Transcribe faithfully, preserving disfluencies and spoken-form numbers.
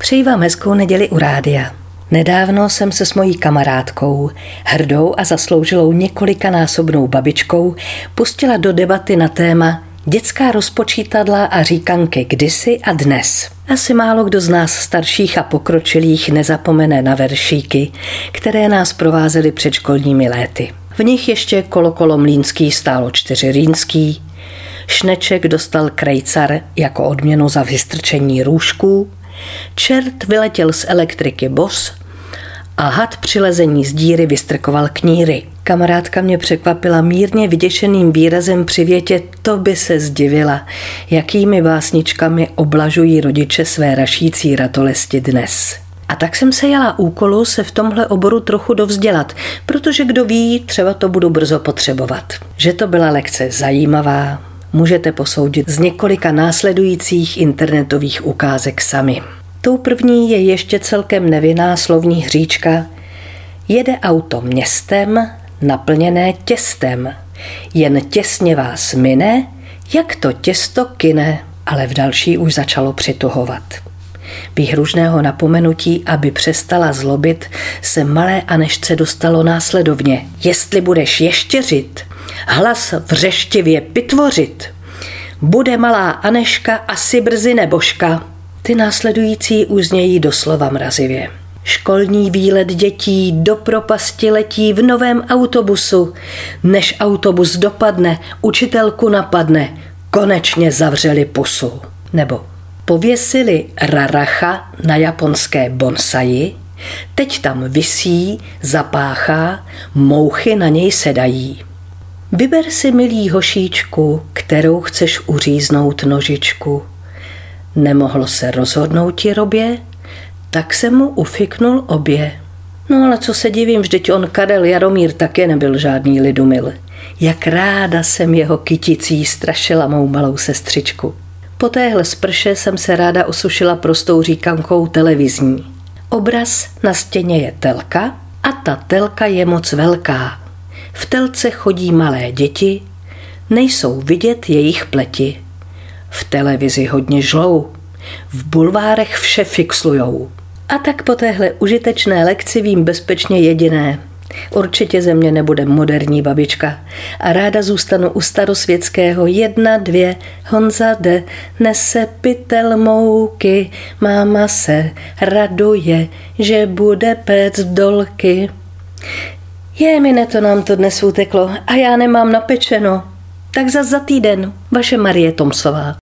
Přeji vám hezkou neděli u rádia. Nedávno jsem se s mojí kamarádkou, hrdou a zasloužilou několikanásobnou babičkou, pustila do debaty na téma dětská rozpočítadla a říkanky kdysi a dnes. Asi málo kdo z nás starších a pokročilých nezapomene na veršíky, které nás provázely předškolními léty. V nich ještě kolo kolo mlýnský stálo čtyři rýnský, Šneček dostal krejcar jako odměnu za vystrčení růžků, čert vyletěl z elektriky bos a had při lezení z díry vystrkoval kníry. Kamarádka mě překvapila mírně vyděšeným výrazem při větě: to by se zdivila, jakými básničkami oblažují rodiče své rašící ratolesti dnes. A tak jsem se jala úkolu se v tomhle oboru trochu dovzdělat, protože kdo ví, třeba to budu brzo potřebovat. Že to byla lekce zajímavá, můžete posoudit z několika následujících internetových ukázek sami. Tou první je ještě celkem nevinná slovní hříčka: jede auto městem, naplněné těstem. Jen těsně vás mine, jak to těsto kyne. Ale v další už začalo přituhovat. Výhružného napomenutí, aby přestala zlobit, se malé Anežce dostalo následovně: jestli budeš ještěřit, hlas vřeštivě pitvořit, bude malá Anežka asi brzy nebožka. Ty následující už znějí doslova mrazivě. Školní výlet dětí do propasti letí v novém autobusu. Než autobus dopadne, učitelku napadne: konečně zavřeli pusu. Nebo pověsili raracha na japonské bonsaji, teď tam visí, zapáchá, mouchy na něj sedají. Vyber si, milý hošíčku, kterou chceš uříznout nožičku. Nemohlo se rozhodnout ti robě, tak se mu ufiknul obě. No ale co se divím, vždyť on Karel Jaromír také nebyl žádný lidumil. Jak ráda jsem jeho kyticí strašila mou malou sestřičku. Po téhle sprše jsem se ráda osušila prostou říkankou televizní. Obraz na stěně je telka a ta telka je moc velká. V telce chodí malé děti, nejsou vidět jejich pleti. V televizi hodně žlou, v bulvárech vše fixlujou. A tak po téhle užitečné lekci vím bezpečně jediné: určitě ze mě nebude moderní babička a ráda zůstanu u starosvětského jedna, dvě, Honza jde, nese pytel mouky, máma se raduje, že bude péct dolky. Je, mine, to nám to dnes uteklo a já nemám napečeno. Tak zas za týden, vaše Marie Tomsová.